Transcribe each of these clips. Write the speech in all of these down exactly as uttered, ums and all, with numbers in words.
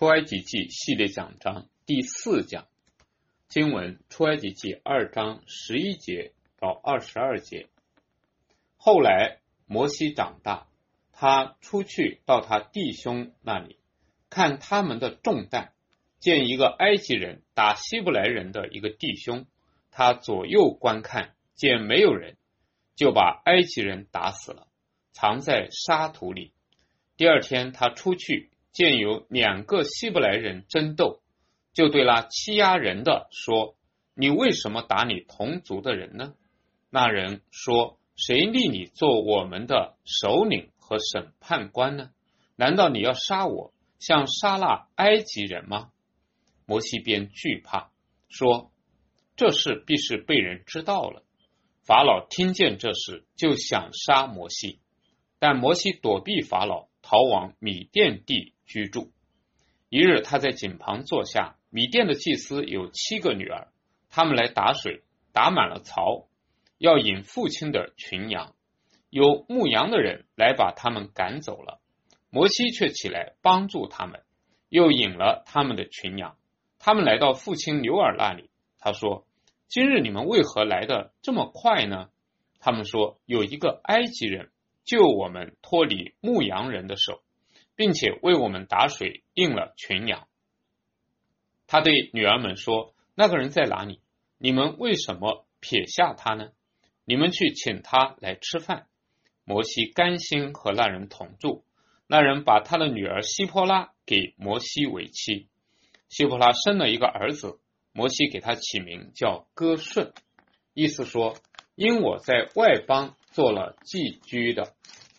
出埃及记系列讲章第四讲，经文出埃及记二章十一节到二十二节。后来摩西长大，他出去到他弟兄那里，看他们的重担，见一个埃及人打希伯来人的一个弟兄，他左右观看，见没有人，就把埃及人打死了，藏在沙土里。第二天他出去，见有两个希伯来人争斗，就对那欺压人的说：你为什么打你同族的人呢？那人说：谁立你做我们的首领和审判官呢？难道你要杀我，像杀那埃及人吗？摩西便惧怕，说：这事必是被人知道了。法老听见这事，就想杀摩西，但摩西躲避法老，逃往米甸地居住。一日他在井旁坐下，米甸的祭司有七个女儿，他们来打水，打满了槽，要引父亲的群羊。有牧羊的人来把他们赶走了，摩西却起来帮助他们，又引了他们的群羊。他们来到父亲牛耳那里，他说：今日你们为何来得这么快呢？他们说：有一个埃及人救我们脱离牧羊人的手，并且为我们打水，引了群羊。他对女儿们说：那个人在哪里？你们为什么撇下他呢？你们去请他来吃饭。摩西甘心和那人同住，那人把他的女儿希波拉给摩西为妻。希波拉生了一个儿子，摩西给他起名叫歌顺，意思说：因我在外邦做了寄居的。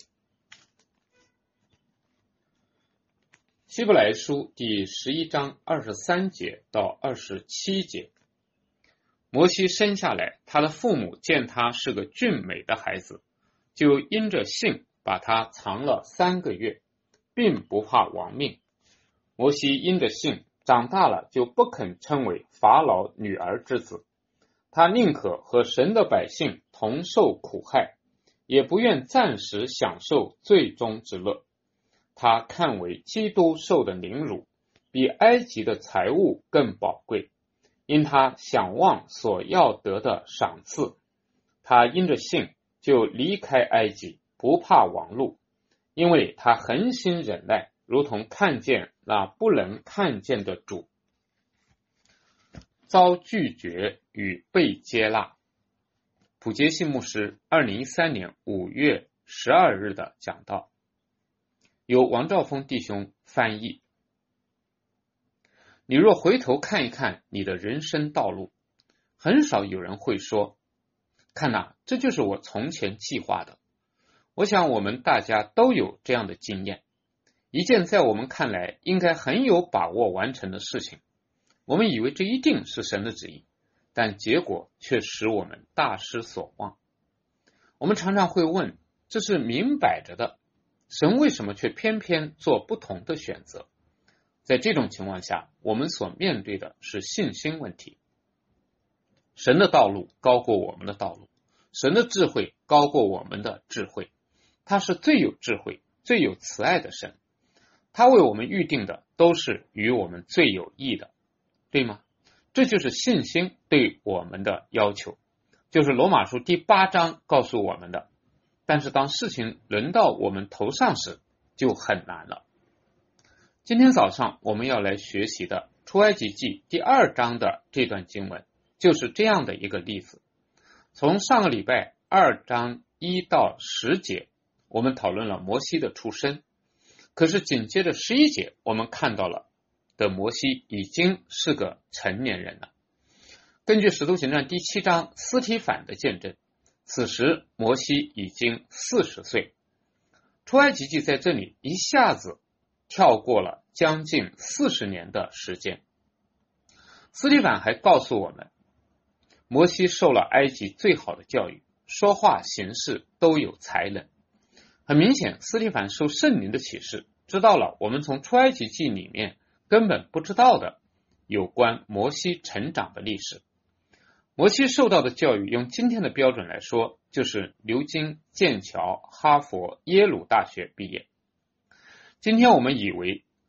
希伯来书第十一章二十三节到二十七节。摩西生下来，他的父母见他是个俊美的孩子，就因着性把他藏了三个月，并不怕亡命。摩西因着性长大了，就不肯称为法老女儿之子，他宁可和神的百姓同受苦害，也不愿暂时享受最终之乐。他看为基督受的凌辱比埃及的财物更宝贵，因他想望所要得的赏赐。他因着信就离开埃及，不怕亡路，因为他恒心忍耐，如同看见那不能看见的主。遭拒绝与被接纳。普杰信牧师二零一三年五月十二日的讲道，由王兆峰弟兄翻译。你若回头看一看你的人生道路，很少有人会说：看哪，这就是我从前计划的。我想我们大家都有这样的经验，一件在我们看来应该很有把握完成的事情，我们以为这一定是神的旨意，但结果却使我们大失所望。我们常常会问，这是明摆着的，神为什么却偏偏做不同的选择？在这种情况下，我们所面对的是信心问题。神的道路高过我们的道路，神的智慧高过我们的智慧。他是最有智慧、最有慈爱的神，他为我们预定的都是与我们最有益的，对吗？这就是信心对我们的要求，就是罗马书第八章告诉我们的。但是当事情轮到我们头上时，就很难了。今天早上我们要来学习的出埃及记第二章的这段经文，就是这样的一个例子。从上个礼拜二章一到十节，我们讨论了摩西的出身，可是紧接着十一节，我们看到了的摩西已经是个成年人了。根据使徒行传第七章司提反的见证，此时摩西已经四十岁。出埃及记在这里一下子跳过了将近四十年的时间。司提反还告诉我们，摩西受了埃及最好的教育，说话行事都有才能。很明显，司提反受圣灵的启示，知道了我们从出埃及记里面根本不知道的有关摩西成长的历史。摩西受到的教育，用今天的标准来说，就是牛津、剑桥、哈佛、耶鲁大学毕业。今天我们以为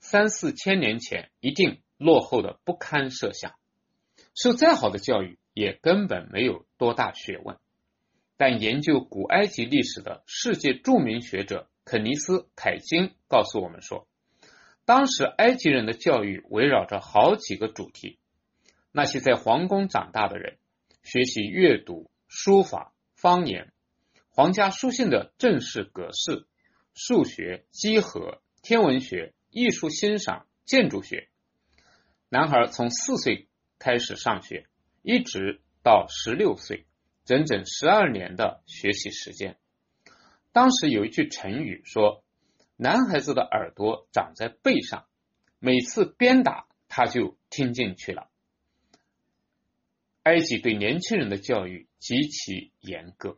三四千年前一定落后的不堪设想，受再好的教育也根本没有多大学问。但研究古埃及历史的世界著名学者肯尼斯·凯金告诉我们说，当时埃及人的教育围绕着好几个主题。那些在皇宫长大的人，学习阅读、书法、方言、皇家书信的正式格式、数学、几何、天文学、艺术欣赏、建筑学。男孩从四岁开始上学，一直到十六岁，整整十二年的学习时间。当时有一句成语说，男孩子的耳朵长在背上，每次鞭打他就听进去了。埃及对年轻人的教育极其严格。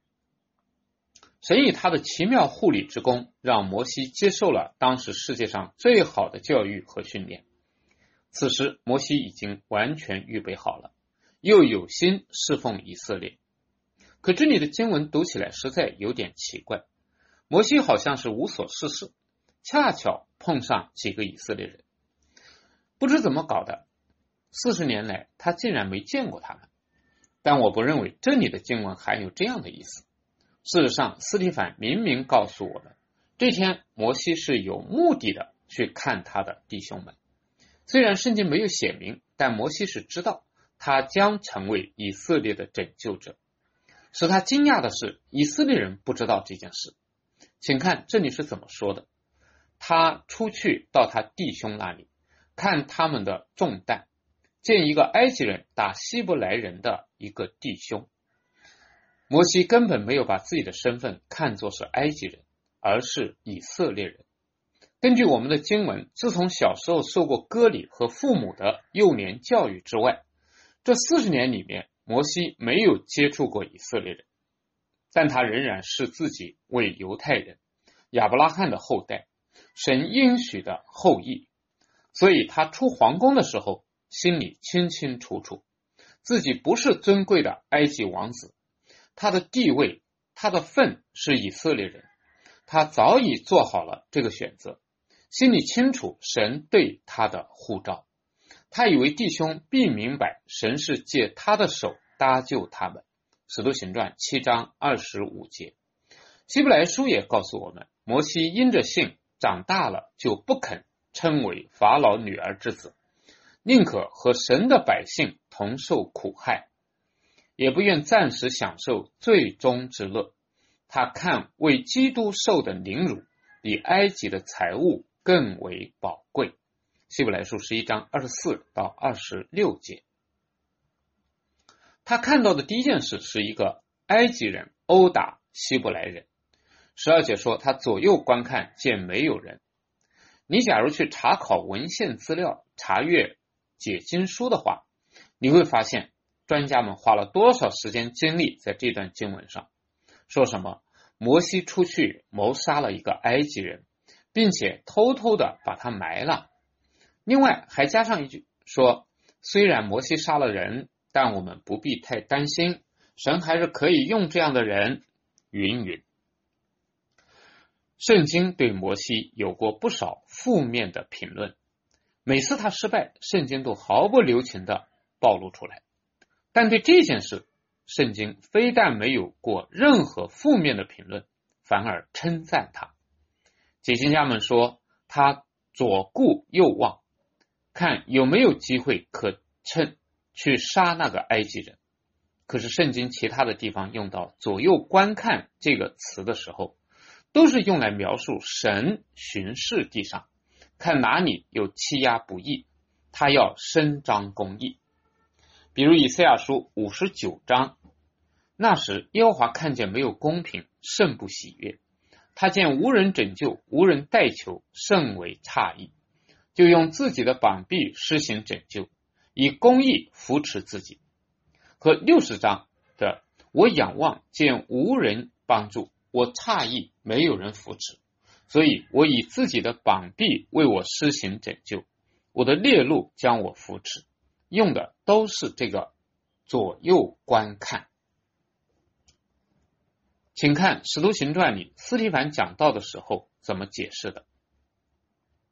神以他的奇妙护理之功，让摩西接受了当时世界上最好的教育和训练。此时摩西已经完全预备好了，又有心侍奉以色列。可这里的经文读起来实在有点奇怪，摩西好像是无所事事，恰巧碰上几个以色列人，不知怎么搞的，四十年来他竟然没见过他们。但我不认为这里的经文含有这样的意思。事实上，司提反明明告诉我们，这天摩西是有目的的去看他的弟兄们。虽然圣经没有写明，但摩西是知道他将成为以色列的拯救者。使他惊讶的是，以色列人不知道这件事。请看这里是怎么说的，他出去到他弟兄那里，看他们的重担，见一个埃及人打希伯来人的一个弟兄。摩西根本没有把自己的身份看作是埃及人，而是以色列人。根据我们的经文，自从小时候受过割礼和父母的幼年教育之外，这四十年里面，摩西没有接触过以色列人，但他仍然视自己为犹太人，亚伯拉罕的后代，神应许的后裔。所以他出皇宫的时候，心里清清楚楚，自己不是尊贵的埃及王子，他的地位，他的份是以色列人。他早已做好了这个选择，心里清楚神对他的呼召。他以为弟兄必明白神是借他的手搭救他们。使徒行传七章二十五节。希伯来书也告诉我们，摩西因着信长大了，就不肯称为法老女儿之子，宁可和神的百姓同受苦害，也不愿暂时享受最终之乐。他看为基督受的凌辱，比埃及的财物更为宝贵。希伯来书十一章二十四到二十六节。他看到的第一件事是一个埃及人殴打希伯来人。十二节说，他左右观看，见没有人。你假如去查考文献资料，查阅解经书的话，你会发现专家们花了多少时间精力在这段经文上。说什么摩西出去谋杀了一个埃及人，并且偷偷的把他埋了。另外还加上一句说，虽然摩西杀了人，但我们不必太担心，神还是可以用这样的人，云云。圣经对摩西有过不少负面的评论，每次他失败，圣经都毫不留情的暴露出来。但对这件事，圣经非但没有过任何负面的评论，反而称赞他。解经家们说，他左顾右望，看有没有机会可趁去杀那个埃及人。可是圣经其他的地方用到左右观看这个词的时候，都是用来描述神巡视地上，看哪里有欺压不义，他要伸张公义。比如以赛亚书五十九章，那时耶和华看见没有公平，甚不喜悦，他见无人拯救，无人代求，甚为诧异，就用自己的膀臂施行拯救，以公义扶持自己。和六十章的我仰望见无人帮助，我诧异没有人扶持，所以我以自己的膀臂为我施行拯救，我的烈怒将我扶持，用的都是这个左右观看。请看使徒行传里司提反讲道的时候怎么解释的。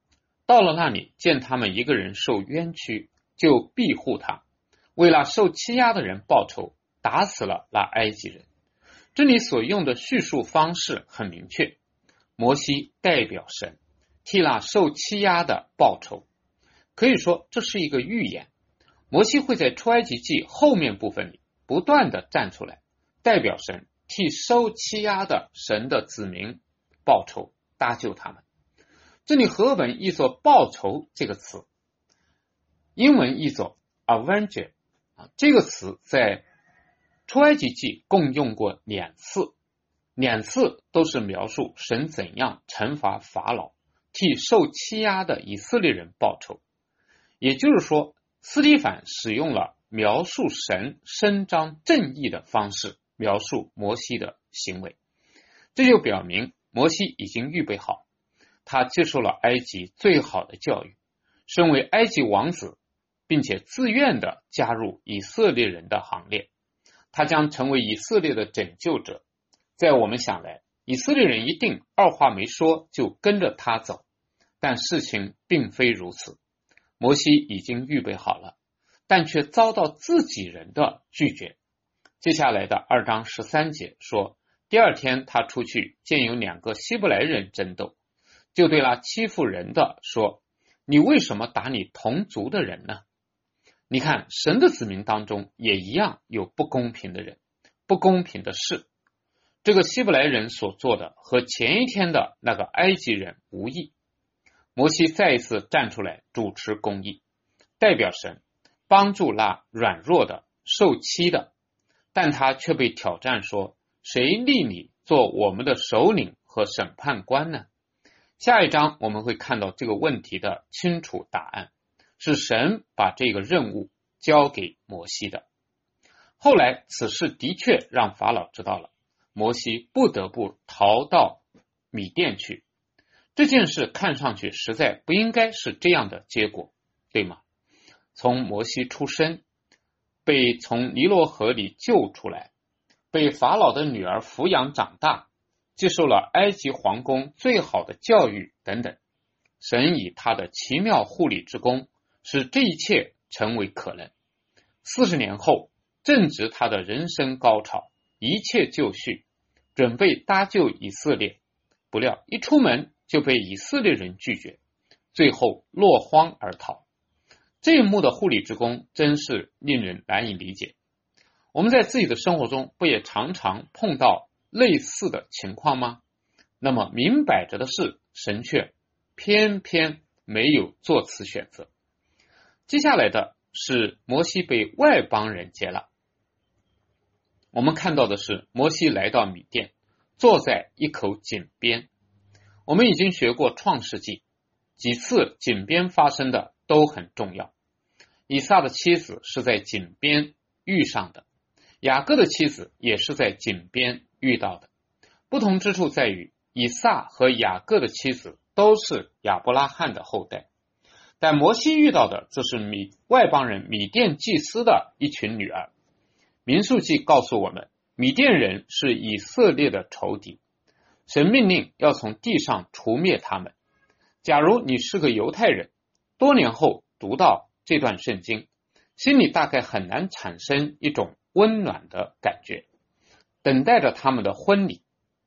到了那里，见他们一个人受冤屈，就庇护他，为了受欺压的人报仇，打死了那埃及人。这里所用的叙述方式很明确，摩西代表神替那受欺压的报仇，可以说这是一个预言。摩西会在出埃及记后面部分里不断的站出来，代表神替受欺压的神的子民报仇，搭救他们。这里和本译作报仇这个词，英文译作 avenger， 这个词在出埃及记共用过两次，两次都是描述神怎样惩罚法老，替受欺压的以色列人报仇。也就是说，司提反使用了描述神伸张正义的方式描述摩西的行为，这就表明摩西已经预备好，他接受了埃及最好的教育，身为埃及王子，并且自愿的加入以色列人的行列，他将成为以色列的拯救者。在我们想来，以色列人一定二话没说就跟着他走，但事情并非如此。摩西已经预备好了，但却遭到自己人的拒绝。接下来的二章十三节说，第二天他出去见有两个希伯来人争斗，就对那欺负人的说，你为什么打你同族的人呢？你看，神的子民当中也一样有不公平的人，不公平的事。这个希伯来人所做的和前一天的那个埃及人无异。摩西再一次站出来主持公义，代表神帮助那软弱的受欺的，但他却被挑战说，谁立你做我们的首领和审判官呢？下一章我们会看到这个问题的清楚答案，是神把这个任务交给摩西的。后来此事的确让法老知道了，摩西不得不逃到米甸去。这件事看上去实在不应该是这样的结果，对吗？从摩西出生，被从尼罗河里救出来，被法老的女儿抚养长大，接受了埃及皇宫最好的教育等等，神以他的奇妙护理之功使这一切成为可能。四十年后正值他的人生高潮，一切就绪，准备搭救以色列，不料一出门就被以色列人拒绝，最后落荒而逃。这一幕的护理之功真是令人难以理解。我们在自己的生活中不也常常碰到类似的情况吗？那么明摆着的是，神却偏偏没有做此选择。接下来的是摩西被外邦人接纳。我们看到的是摩西来到米甸，坐在一口井边。我们已经学过创世纪，几次井边发生的都很重要。以撒的妻子是在井边遇上的，雅各的妻子也是在井边遇到的。不同之处在于，以撒和雅各的妻子都是亚伯拉罕的后代，但摩西遇到的则是米外邦人米甸祭司的一群女儿。民数记告诉我们，米甸人是以色列的仇敌，神命令要从地上除灭他们。假如你是个犹太人，多年后读到这段圣经，心里大概很难产生一种温暖的感觉，等待着他们的婚礼。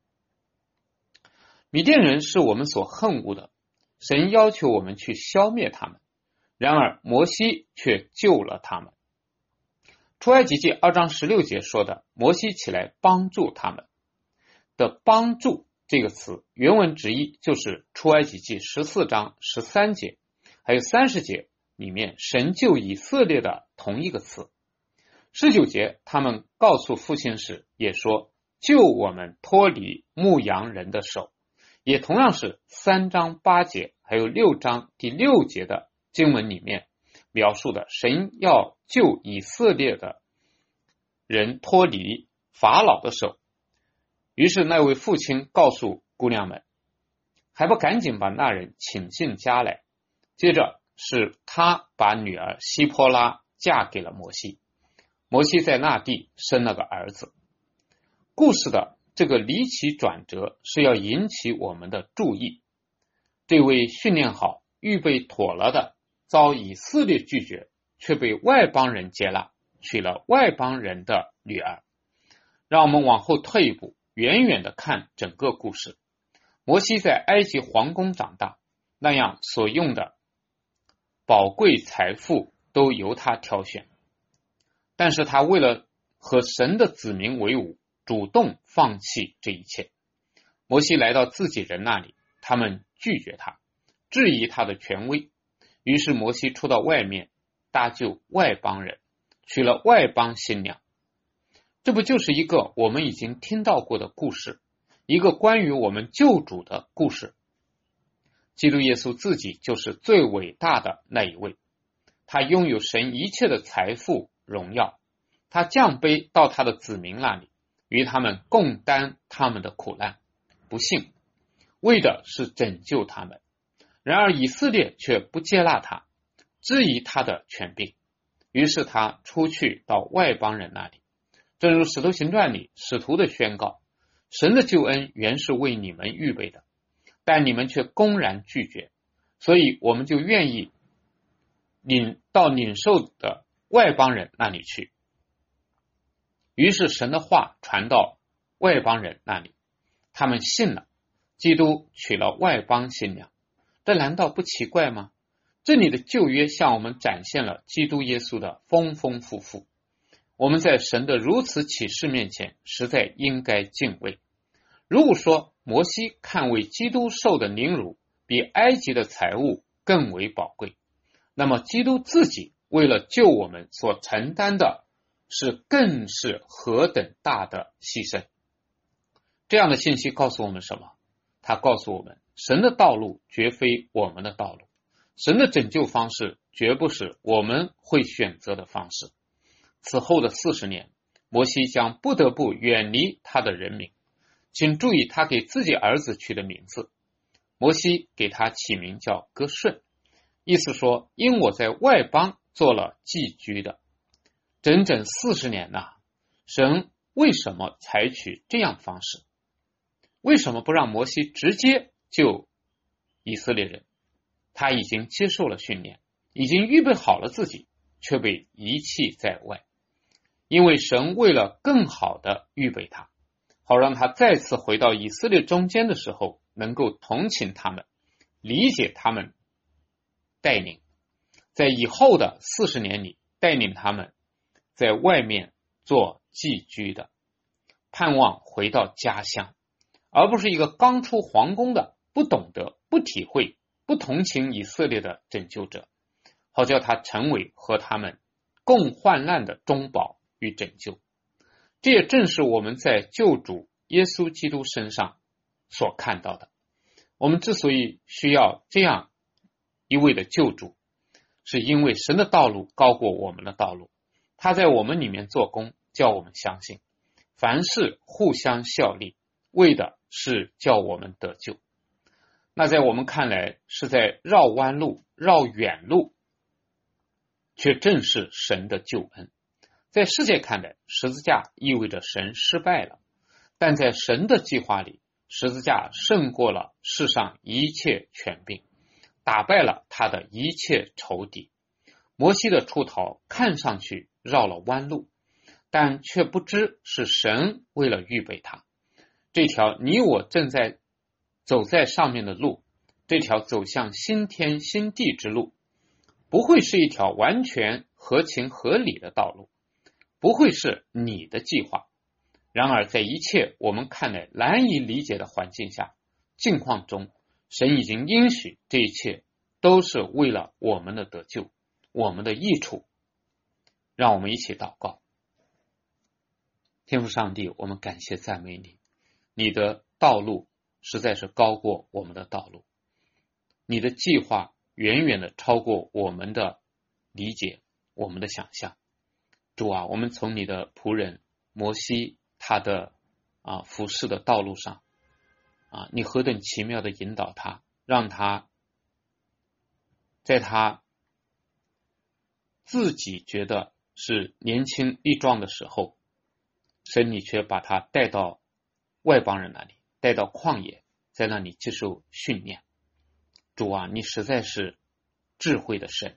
米甸人是我们所恨恶的，神要求我们去消灭他们，然而摩西却救了他们。出埃及记二章十六节说的，摩西起来帮助他们的帮助这个词，原文直译就是出埃及记十四章十三节还有三十节里面神救以色列的同一个词。十九节他们告诉父亲时也说，救我们脱离牧羊人的手，也同样是三章八节还有六章第六节的经文里面描述的，神要救以色列的人脱离法老的手。于是那位父亲告诉姑娘们，还不赶紧把那人请进家来。接着是他把女儿希波拉嫁给了摩西，摩西在那地生了个儿子。故事的这个离奇转折是要引起我们的注意。这位训练好预备妥了的，遭以色列拒绝，却被外邦人接纳，娶了外邦人的女儿。让我们往后退一步，远远的看整个故事。摩西在埃及皇宫长大，那样所用的宝贵财富都由他挑选，但是他为了和神的子民为伍，主动放弃这一切。摩西来到自己人那里，他们拒绝他，质疑他的权威，于是摩西出到外面搭救外邦人，娶了外邦新娘。这不就是一个我们已经听到过的故事，一个关于我们救主的故事。基督耶稣自己就是最伟大的那一位，他拥有神一切的财富荣耀，他降卑到他的子民那里，与他们共担他们的苦难不幸，为的是拯救他们。然而以色列却不接纳他，质疑他的权柄，于是他出去到外邦人那里。正如使徒行传里使徒的宣告，神的救恩原是为你们预备的，但你们却公然拒绝，所以我们就愿意领到领受的外邦人那里去。于是神的话传到外邦人那里，他们信了，基督娶了外邦新娘。这难道不奇怪吗？这里的旧约向我们展现了基督耶稣的丰丰富富，我们在神的如此启示面前实在应该敬畏。如果说摩西看为基督受的凌辱比埃及的财物更为宝贵，那么基督自己为了救我们所承担的是更是何等大的牺牲。这样的信息告诉我们什么？它告诉我们，神的道路绝非我们的道路，神的拯救方式绝不是我们会选择的方式。此后的四十年，摩西将不得不远离他的人民。请注意他给自己儿子取的名字，摩西给他起名叫哥顺，意思说因我在外邦做了寄居的。整整四十年呐，神为什么采取这样方式？为什么不让摩西直接救以色列人？他已经接受了训练，已经预备好了自己，却被遗弃在外。因为神为了更好的预备他，好让他再次回到以色列中间的时候，能够同情他们，理解他们，带领在以后的四十年里带领他们在外面做寄居的，盼望回到家乡，而不是一个刚出皇宫的不懂得、不体会、不同情以色列的拯救者，好叫他成为和他们共患难的中保与拯救。这也正是我们在救主耶稣基督身上所看到的。我们之所以需要这样一位的救主，是因为神的道路高过我们的道路，他在我们里面做工，叫我们相信凡事互相效力，为的是叫我们得救。那在我们看来是在绕弯路、绕远路，却正是神的救恩。在世界看来，十字架意味着神失败了，但在神的计划里，十字架胜过了世上一切权柄，打败了他的一切仇敌。摩西的出逃看上去绕了弯路，但却不知是神为了预备他。这条你我正在走在上面的路，这条走向新天新地之路，不会是一条完全合情合理的道路，不会是你的计划。然而在一切我们看来难以理解的环境下、境况中，神已经应许这一切都是为了我们的得救，我们的益处。让我们一起祷告。天父上帝，我们感谢赞美你，你的道路实在是高过我们的道路，你的计划远远的超过我们的理解，我们的想象。主啊，我们从你的仆人摩西他的啊服侍的道路上啊，你何等奇妙的引导他，让他在他自己觉得是年轻力壮的时候，神你却把他带到外邦人那里，带到旷野，在那里接受训练。 主啊，你实在是智慧的神。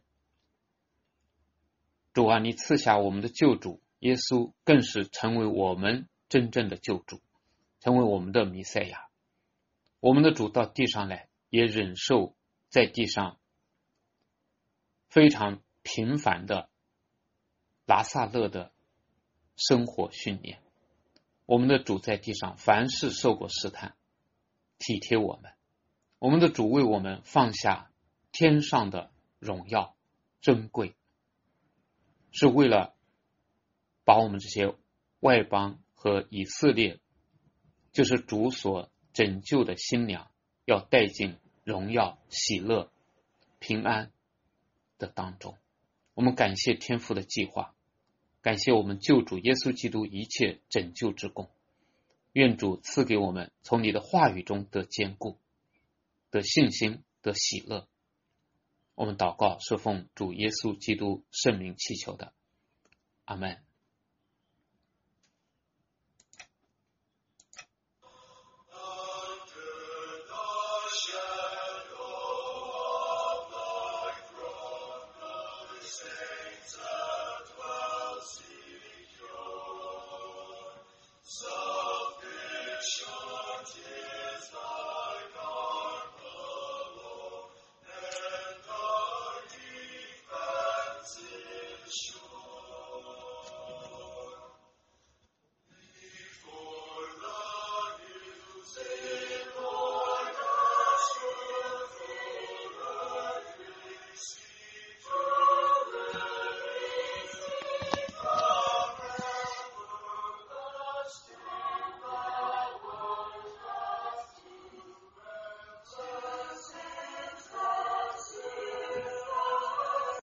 主啊，你赐下我们的救主耶稣，更是成为我们真正的救主，成为我们的弥赛亚。我们的主到地上来，也忍受在地上非常平凡的拿撒勒的生活训练。我们的主在地上凡事受过试探，体贴我们。我们的主为我们放下天上的荣耀珍贵，是为了把我们这些外邦和以色列，就是主所拯救的新娘，要带进荣耀、喜乐、平安的当中。我们感谢天父的计划，感谢我们救主耶稣基督一切拯救之功。愿主赐给我们从你的话语中得坚固、得信心、得喜乐。我们祷告是奉主耶稣基督圣名祈求的，阿们。